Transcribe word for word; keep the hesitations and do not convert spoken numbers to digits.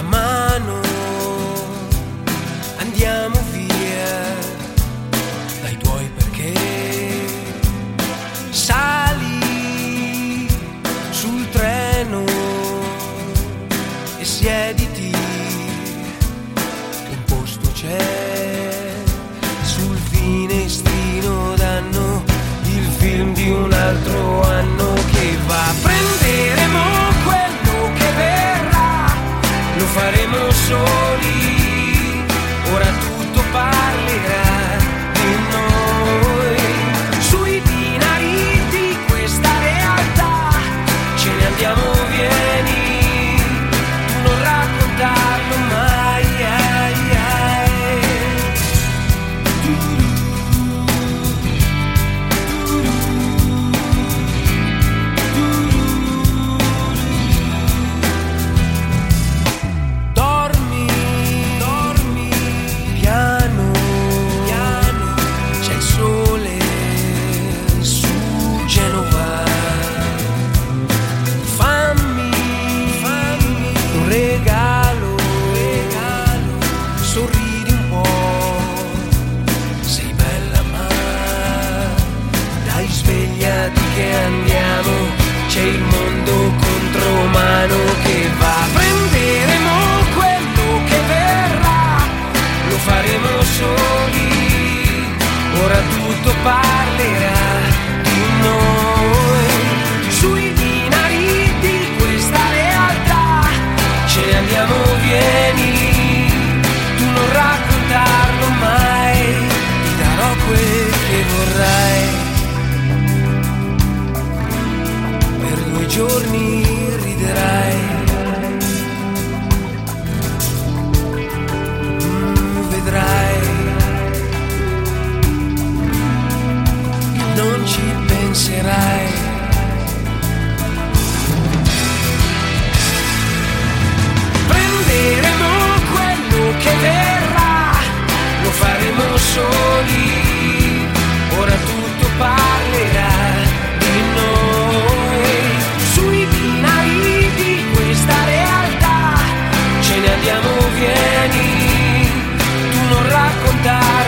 la mano, andiamo via dai tuoi perché. Sali sul treno e siediti, un posto c'è sul finestrino, danno il film di un altro anno che va. Prenderemo quello che verrà, lo faremo soli, ora tutto parlerà di noi. Sui binari di questa realtà ce ne andiamo, vieni, tu non raccontarlo mai, ai, ai. Dormi, dormi, piano, piano, c'è il sole su Genova. Fammi, fammi un regalo, regalo, sorridi un po', sei bella ma dai, svegliati che andiamo, c'è il mondo contro mano che va. Prenderemo quello che verrà, lo faremo soli, ora tutto parlerà di noi. Sui binari di questa realtà ce ne andiamo, vieni, tu non raccontarlo mai, ti darò quel che vorrai. Per due giorni riderai, mm, vedrai, non ci penserai. Prenderemo quello che verrà, lo faremo soli, ora tutto parlerà di noi. Sui binari di questa realtà ce ne andiamo, vieni, tu non raccontare